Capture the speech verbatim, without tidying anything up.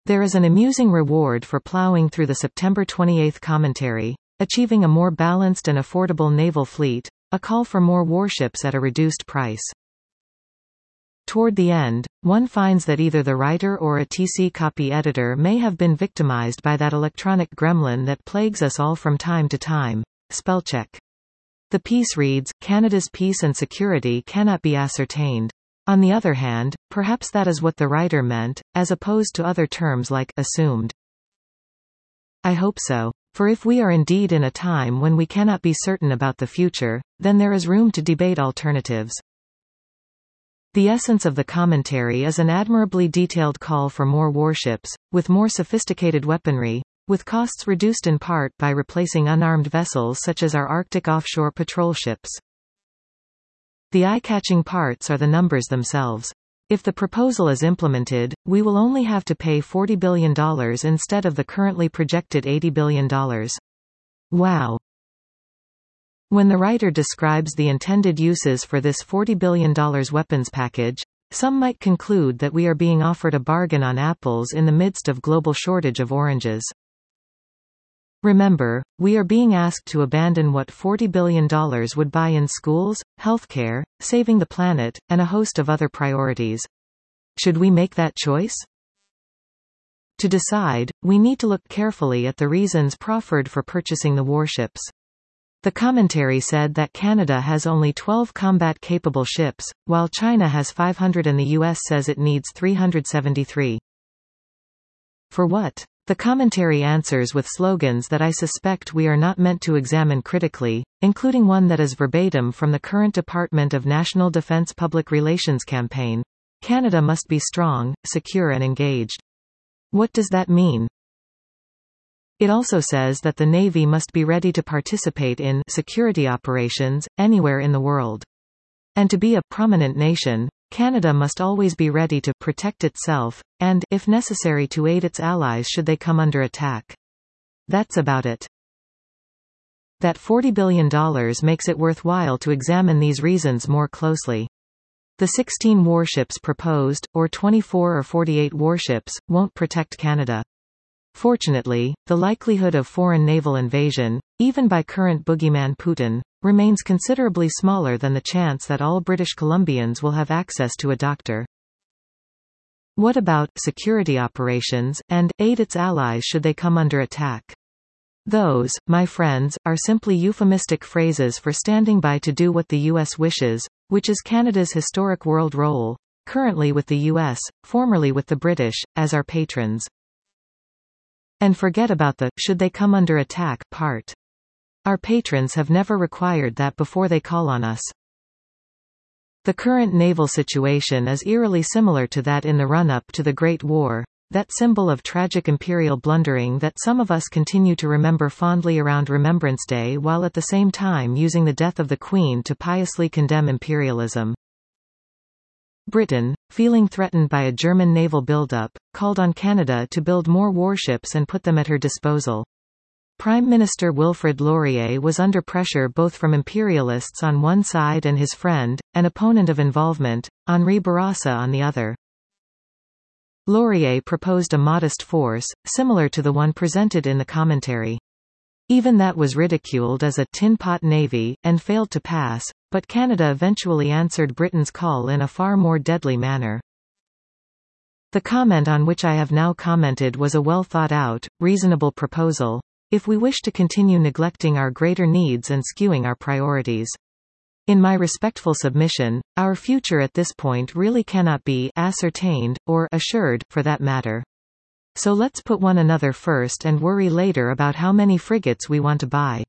There is an amusing reward for plowing through the September twenty-eighth commentary, achieving a more balanced and affordable naval fleet, a call for more warships at a reduced price. Toward the end, one finds that either the writer or a T C copy editor may have been victimized by that electronic gremlin that plagues us all from time to time, spellcheck. The piece reads, Canada's peace and security cannot be ascertained. On the other hand, perhaps that is what the writer meant, as opposed to other terms like assumed. I hope so. For if we are indeed in a time when we cannot be certain about the future, then there is room to debate alternatives. The essence of the commentary is an admirably detailed call for more warships, with more sophisticated weaponry, with costs reduced in part by replacing unarmed vessels such as our Arctic offshore patrol ships. The eye-catching parts are the numbers themselves. If the proposal is implemented, we will only have to pay forty billion dollars instead of the currently projected eighty billion dollars. Wow! When the writer describes the intended uses for this forty billion dollars weapons package, some might conclude that we are being offered a bargain on apples in the midst of global shortage of oranges. Remember, we are being asked to abandon what forty billion dollars would buy in schools, healthcare, saving the planet, and a host of other priorities. Should we make that choice? To decide, we need to look carefully at the reasons proffered for purchasing the warships. The commentary said that Canada has only twelve combat-capable ships, while China has five hundred and the U S says it needs three hundred seventy-three. For what? The commentary answers with slogans that I suspect we are not meant to examine critically, including one that is verbatim from the current Department of National Defence public relations campaign. Canada must be strong, secure and engaged. What does that mean? It also says that the Navy must be ready to participate in security operations, anywhere in the world. And to be a prominent nation, Canada must always be ready to protect itself, and, if necessary, to aid its allies should they come under attack. That's about it. That forty billion dollars makes it worthwhile to examine these reasons more closely. The sixteen warships proposed, or twenty-four or forty-eight warships, won't protect Canada. Fortunately, the likelihood of foreign naval invasion, even by current boogeyman Putin, remains considerably smaller than the chance that all British Columbians will have access to a doctor. What about security operations, and aid its allies should they come under attack? Those, my friends, are simply euphemistic phrases for standing by to do what the U S wishes, which is Canada's historic world role, currently with the U S, formerly with the British, as our patrons. And forget about the should they come under attack part. Our patrons have never required that before they call on us. The current naval situation is eerily similar to that in the run-up to the Great War, that symbol of tragic imperial blundering that some of us continue to remember fondly around Remembrance Day while at the same time using the death of the Queen to piously condemn imperialism. Britain, feeling threatened by a German naval buildup, called on Canada to build more warships and put them at her disposal. Prime Minister Wilfrid Laurier was under pressure both from imperialists on one side and his friend, an opponent of involvement, Henri Bourassa on the other. Laurier proposed a modest force, similar to the one presented in the commentary. Even that was ridiculed as a tin pot navy, and failed to pass, but Canada eventually answered Britain's call in a far more deadly manner. The comment on which I have now commented was a well-thought-out, reasonable proposal, if we wish to continue neglecting our greater needs and skewing our priorities. In my respectful submission, our future at this point really cannot be ascertained, or assured, for that matter. So let's put one another first and worry later about how many frigates we want to buy.